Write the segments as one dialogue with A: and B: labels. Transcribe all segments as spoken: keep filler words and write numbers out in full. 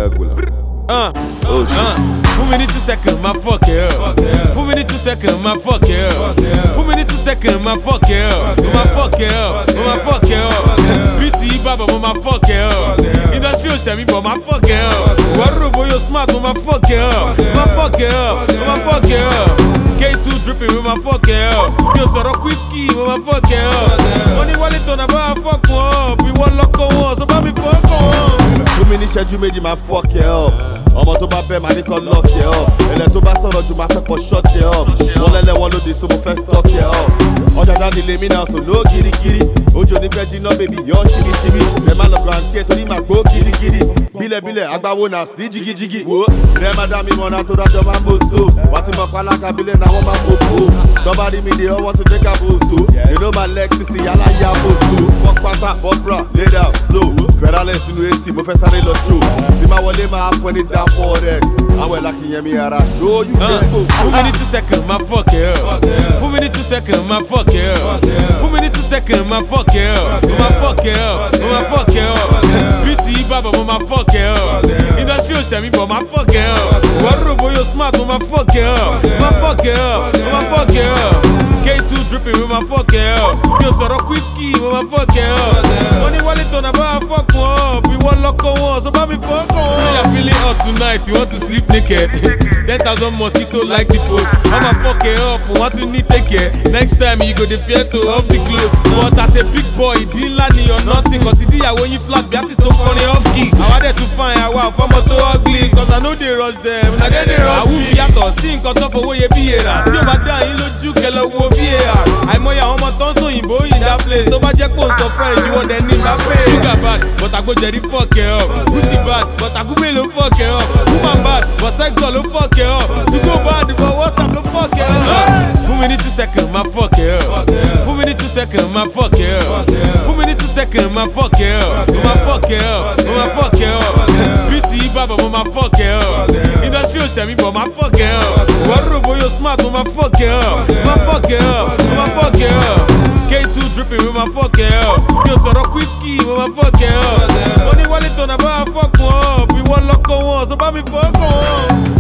A: regular.
B: Uh,
A: Oh shit.
B: uh, Put me in two seconds, my fuck it up. Put me in two seconds, my fuck it up. Put me in two seconds, my fuck it up. My fuck it up, my fuck it up. B T Baba, my fuck it up. Industrial Shemi, but my fuck it up. Warubo, you smart, my fuck it up. My fuck it up, my fuck it up. K two dripping with my fuck it up. Yo, so rock whiskey with my fuck it up. Money wallet on about fuck up. We want lock on one, so baby fuck on.
A: Two minutes schedule made my fuck it up. Ọmọ tó bá bẹ́ máa ní kọ́ lock it up. Ẹlẹ́ tó bá sọ̀rọ̀ jù máa fẹ́ kọ́ shut it up. Wọ́n lẹ́lẹ̀ wọn lóde so mo fẹ́ stock it up. Ọjà dání lè mí náà so ló girigiri. Ojo ní fẹ́ jiná bèbí yọ ṣíríṣírí. Ẹ má lọ kọ́ àǹtí ẹ̀ torí màá gbó girigiri. Bílẹ̀bílẹ̀ agbáwo náà sí jigijigi. Wo rẹ̀ má dá mi mọ̀ náà tó dájọ́ máa ń bò tó. Wà á ti mọ̀ pálákà bílẹ̀ náà wọ́n máa ń bò tó. Tọ́ba rí mi dé ọwọ́ tó jẹ́ ká bò tó. You know my legs sísè yálà yá bò tó. Fuck pátá bọ́bra lay down slow. Fẹ́rálẹ̀ sínú A C mo fẹ́ sáré lọ show. Tí máa wọlé máa fún ẹni down for X. Àwọn ẹ̀la kì í yẹn mi ara. Show you can go.
B: Put me in two seconds, my fuck it up. Put me in two seconds, my fuck it up. Put me in two seconds, my fuck it up. My fuck it up, my fuck it up. B T Baba, my fuck it up. Industrial Shemi, but my fuck it up. Warubo, you smart, my fuck it up. My fuck it up, my fuck it up. K two dripping with my fuck it up. Yo, so rock whiskey with my fuck it up. Money wallet on about fuck one up. We want lock on one, so baby fuck on. You're feeling hot tonight, you want to sleep naked. Ten thousand mosquito like the post. I'ma fuck it up, want to need take care. Next time you go the fear to off the clothes. But as a big boy, it didn't land or nothing. Cause it did when you flat, be artist no funny off key. I wanted to find a wow, for to ugly. Cause I know they rush them, now they they rush me. I will be out of sync, cause of away be here. See over there, you look you can love V A R. I'm more your home on so in boy in that place. So bad, Jack post of friends, you want them in that place. Sugar bad, but I go Jerry fuck it up. Pussy bad, but I go Melo fuck it up. Woman bad, but sex all fuck it up. To go bad, but what's up, no fuck it up. Put me in two seconds, my fuck it up. Put me in two seconds, my fuck it up. Put me in two seconds, my fuck it up. My fuck it up, my fuck it up. B T Baba, my fuck it up. Industrial Shemi, but my fuck it up. Warubo, you smart, my fuck it up. My fuck it up, my fuck it up. K two dripping with my fuck it up. Yo, so rock whiskey with my fuck it up. Money wallet on about fuck one up. We want lock on one, so baby fuck on.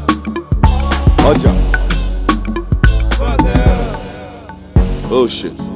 A: Ọjà. Oh shit.